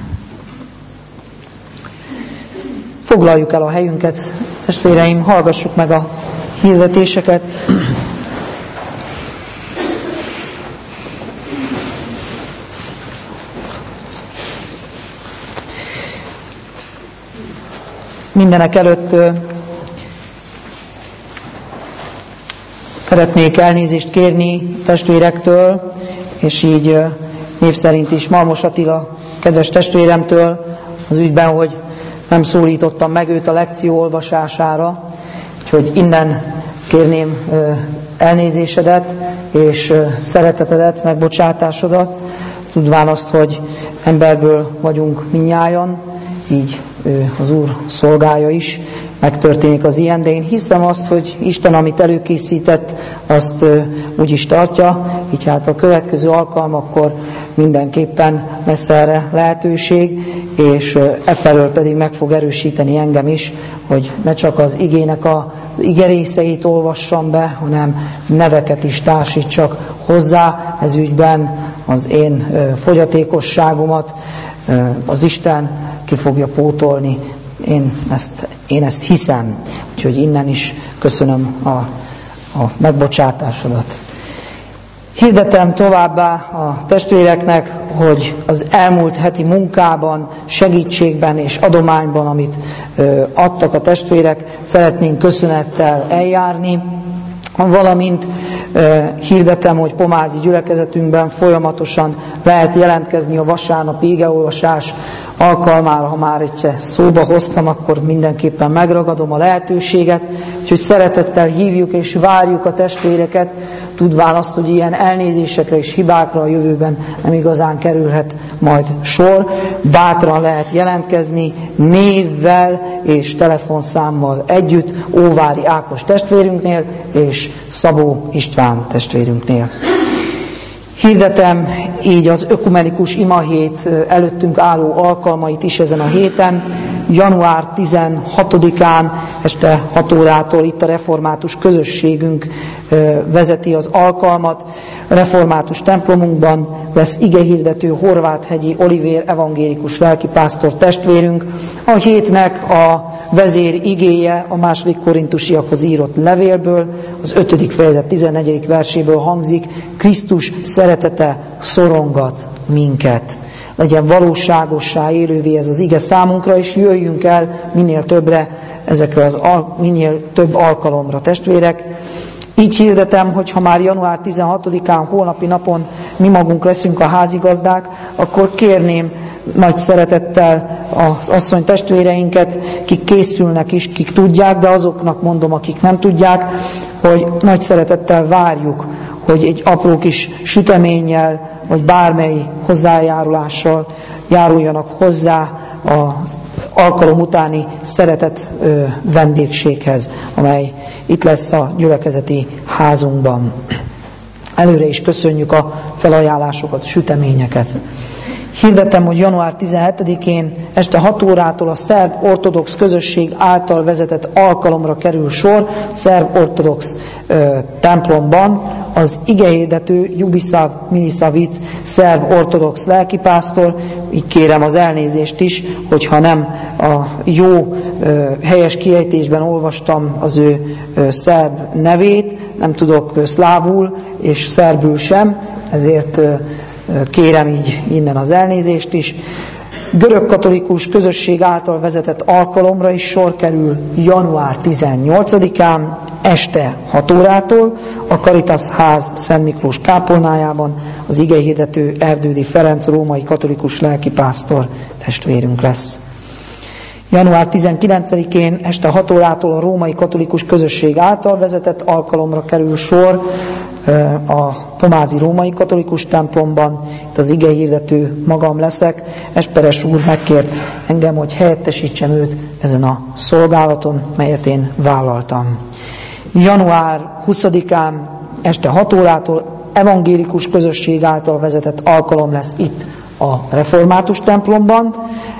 Foglaljuk el a helyünket, testvéreim, hallgassuk meg a hirdetéseket. Mindenek előtt szeretnék elnézést kérni testvérektől, és így név szerint is Malmos Attila kedves testvéremtől az ügyben, hogy nem szólítottam meg őt a lekció olvasására, úgyhogy innen kérném elnézésedet és szeretetedet, megbocsátásodat, tudván azt, hogy emberből vagyunk mindnyájan, így az Úr szolgája is, megtörténik az ilyen, de én hiszem azt, hogy Isten, amit előkészített, azt úgy is tartja, így hát a következő alkalmakkor mindenképpen lesz erre lehetőség, és efelől pedig meg fog erősíteni engem is, hogy ne csak az igének az igerészeit olvassam be, hanem neveket is társítsak hozzá ez ügyben, az én fogyatékosságomat az Isten ki fogja pótolni. Én ezt, én ezt hiszem, úgyhogy innen is köszönöm a, a megbocsátásodat. Hirdetem továbbá a testvéreknek, hogy az elmúlt heti munkában, segítségben és adományban, amit ö, adtak a testvérek, szeretnénk köszönettel eljárni, valamint ö, hirdetem, hogy pomázi gyülekezetünkben folyamatosan lehet jelentkezni a vasárnapi igeolvasás alkalmára. Ha már egyszer szóba hoztam, akkor mindenképpen megragadom a lehetőséget, úgyhogy szeretettel hívjuk és várjuk a testvéreket, tudván azt, hogy ilyen elnézésekre és hibákra a jövőben nem igazán kerülhet majd sor. Bátran lehet jelentkezni névvel és telefonszámmal együtt Óvári Ákos testvérünknél és Szabó István testvérünknél. Hirdetem így az ökumenikus imahét előttünk álló alkalmait is ezen a héten. január tizenhatodikán este hat órától itt a református közösségünk vezeti az alkalmat. A református templomunkban lesz igehirdető Horváthegyi Olivér evangélikus lelkipásztor testvérünk. A hétnek a vezér igéje a második korintusiakhoz írott levélből, az ötödik fejezet tizennegyedik verséből hangzik: Krisztus szeretete szorongat minket. Legyen valóságossá élővé ez az ige számunkra, és jöjjünk el minél többre ezekre az al- minél több alkalomra, testvérek. Így hirdetem, hogy ha már január tizenhatodikán, holnapi napon mi magunk leszünk a házigazdák, akkor kérném nagy szeretettel az asszony testvéreinket, kik készülnek is, kik tudják, de azoknak mondom, akik nem tudják, hogy nagy szeretettel várjuk, hogy egy apró kis süteménnyel, vagy bármely hozzájárulással járuljanak hozzá az alkalom utáni szeretet vendégséghez, amely itt lesz a gyülekezeti házunkban. Előre is köszönjük a felajánlásokat, süteményeket. Hirdetem, hogy január tizenhetedikén este hat órától a szerb ortodox közösség által vezetett alkalomra kerül sor, szerb ortodox ö, templomban. Az igehirdető Ljubislav Milisavic szerb ortodox lelkipásztor, így kérem az elnézést is, hogyha nem a jó, ö, helyes kiejtésben olvastam az ő ö, szerb nevét, nem tudok ö, szlávul és szerbül sem, ezért ö, kérem így innen az elnézést is. Görögkatolikus közösség által vezetett alkalomra is sor kerül január tizennyolcadikán este hat órától a Caritas ház Szent Miklós kápolnájában. Az igehirdető Erdődi Ferenc római katolikus lelkipásztor testvérünk lesz. január tizenkilencedikén este hat órától a római katolikus közösség által vezetett alkalomra kerül sor a Pomázi római katolikus templomban. Itt az igehirdető magam leszek. Esperes úr megkért engem, hogy helyettesítsem őt ezen a szolgálaton, melyet én vállaltam. január huszadikán este hat órától evangélikus közösség által vezetett alkalom lesz itt a református templomban,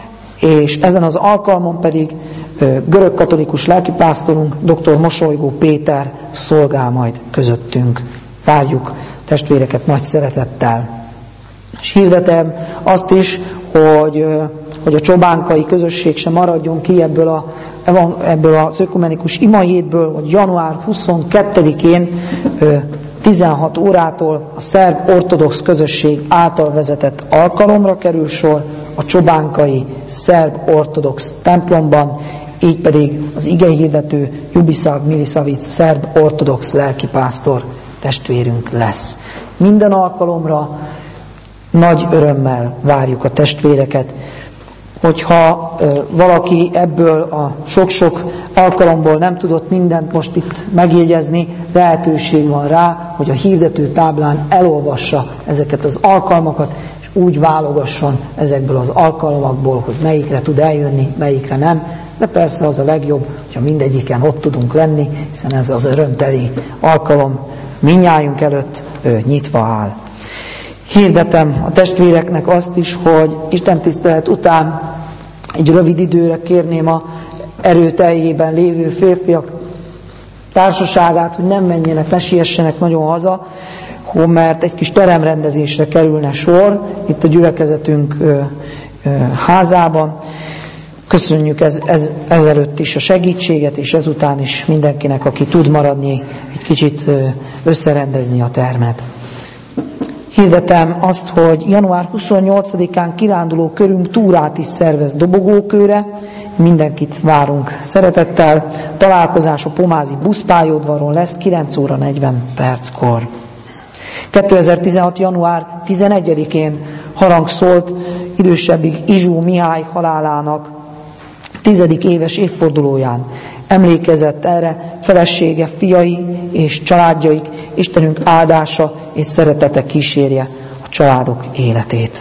és ezen az alkalmon pedig görögkatolikus lelkipásztorunk, dr. Mosolygó Péter szolgál majd közöttünk. Várjuk testvéreket nagy szeretettel. És hirdetem azt is, hogy, hogy a csobánkai közösség sem maradjon ki ebből, a, ebből az ökumenikus imahétből, hogy január huszonkettedikén tizenhat órától a szerb ortodox közösség által vezetett alkalomra kerül sor a csobánkai szerb ortodox templomban, így pedig az igehirdető Ljubislav Milisavic szerb ortodox lelkipásztor testvérünk lesz. Minden alkalomra nagy örömmel várjuk a testvéreket. Hogyha ö, valaki ebből a sok-sok alkalomból nem tudott mindent most itt megjegyezni, lehetőség van rá, hogy a hirdető táblán elolvassa ezeket az alkalmakat, és úgy válogasson ezekből az alkalmakból, hogy melyikre tud eljönni, melyikre nem. De persze az a legjobb, hogyha mindegyiken ott tudunk lenni, hiszen ez az örömteli alkalom mindnyájunk előtt ő, nyitva áll. Hirdetem a testvéreknek azt is, hogy istentisztelet után egy rövid időre kérném a erőteljében lévő férfiak társaságát, hogy nem menjenek, ne siessenek nagyon haza, mert egy kis teremrendezésre kerülne sor itt a gyülekezetünk ö, ö, házában. Köszönjük ez, ez, ezelőtt is a segítséget, és ezután is mindenkinek, aki tud maradni, egy kicsit összerendezni a termet. Hirdetem azt, hogy január huszonnyolcadikán kiránduló körünk túrát is szervez dobogókőre. Mindenkit várunk szeretettel. Találkozás a Pomázi buszpályaudvaron lesz kilenc óra negyven perckor. kétezer-tizenhat. január tizenegyedikén harang szólt idősebbik Izsú Mihály halálának tizedik éves évfordulóján. Emlékezett erre felesége, fiai és családjaik, Istenünk áldása és szeretete kísérje a családok életét.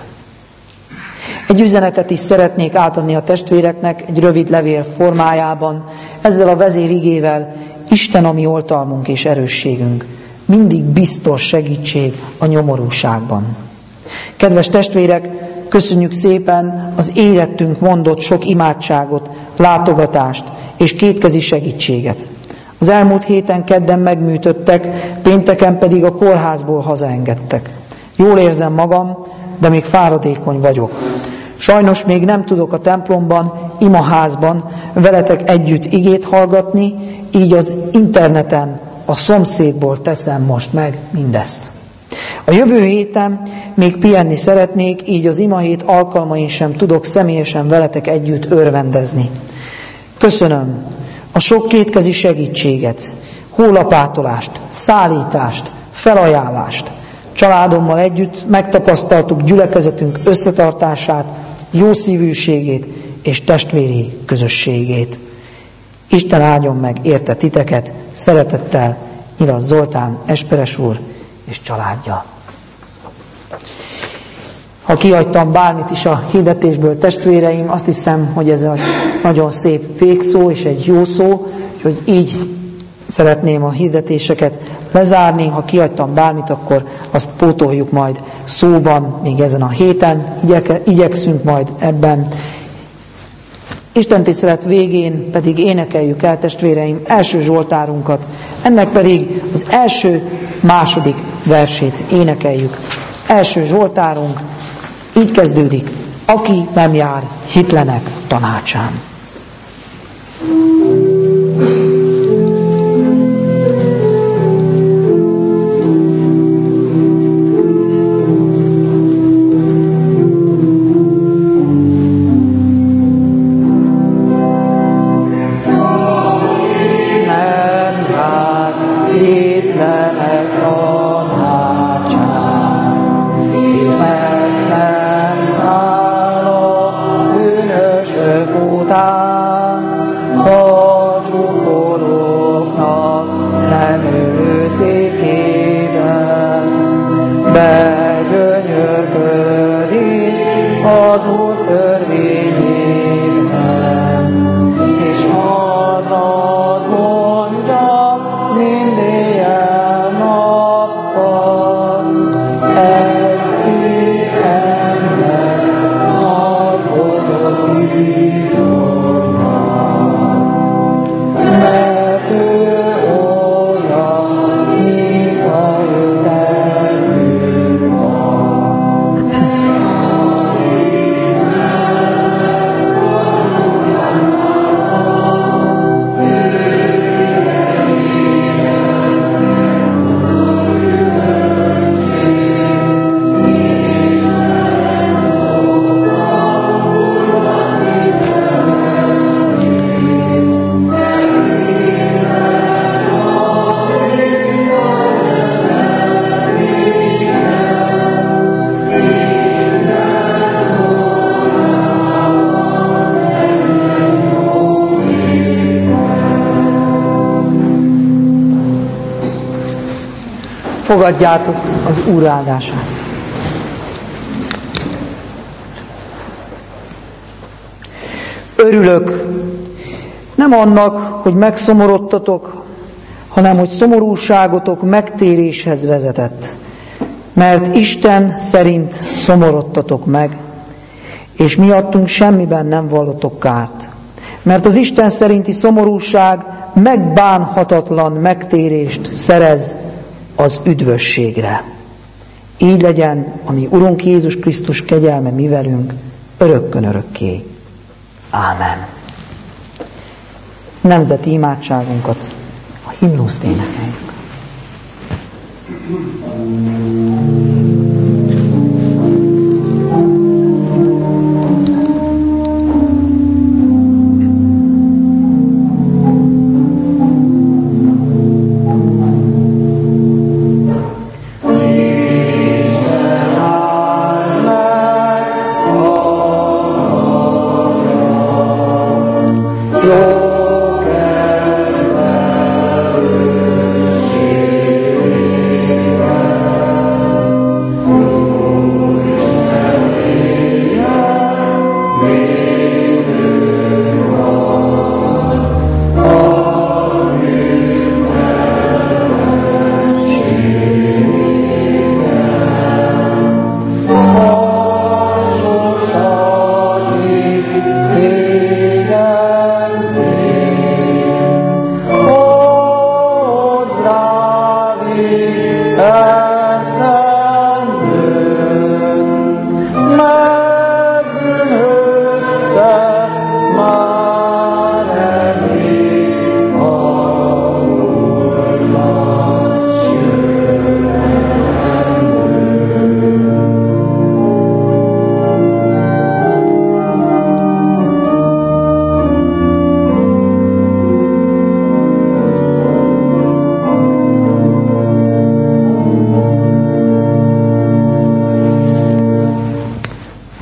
Egy üzenetet is szeretnék átadni a testvéreknek egy rövid levél formájában, ezzel a vezérigével: Isten a mi oltalmunk és erősségünk, mindig biztos segítség a nyomorúságban. Kedves testvérek, köszönjük szépen az érettünk mondott sok imádságot, látogatást és kétkezi segítséget. Az elmúlt héten kedden megműtöttek, pénteken pedig a kórházból hazaengedtek. Jól érzem magam, de még fáradékony vagyok. Sajnos még nem tudok a templomban, imaházban veletek együtt igét hallgatni, így az interneten a szomszédból teszem most meg mindezt. A jövő héten még pihenni szeretnék, így az imahét alkalmain sem tudok személyesen veletek együtt örvendezni. Köszönöm, a sok kétkezi segítséget, hólapátolást, szállítást, felajánlást. Családommal együtt megtapasztaltuk gyülekezetünk összetartását, jószívűségét és testvéri közösségét. Isten áldjon meg érte titeket, szeretettel Nyilas Zoltán Esperes úr és családja. Ha kihagytam bármit is a hirdetésből, testvéreim, azt hiszem, hogy ez egy nagyon szép végszó és egy jó szó, hogy így szeretném a hirdetéseket lezárni. Ha kihagytam bármit, akkor azt pótoljuk majd szóban még ezen a héten. Igyek, igyekszünk majd ebben. Isten tisztelet végén pedig énekeljük el, testvéreim, első zsoltárunkat. Ennek pedig az első, második versét énekeljük. Első zsoltárunk így kezdődik: aki nem jár hitlenek tanácsán. Fogadjátok az Úr áldását. Örülök nem annak, hogy megszomorodtatok, hanem hogy szomorúságotok megtéréshez vezetett. Mert Isten szerint szomorodtatok meg, és miattunk semmiben nem vallotok kárt. Mert az Isten szerinti szomorúság megbánhatatlan megtérést szerez az üdvösségre. Így legyen a mi Urunk Jézus Krisztus kegyelme mi velünk örökkön örökké. Ámen. Nemzeti imádságunkat, a himnuszt énekeljük. Jó kedvelőségével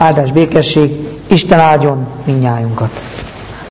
áldás, békesség, Isten áldjon mindnyájunkat.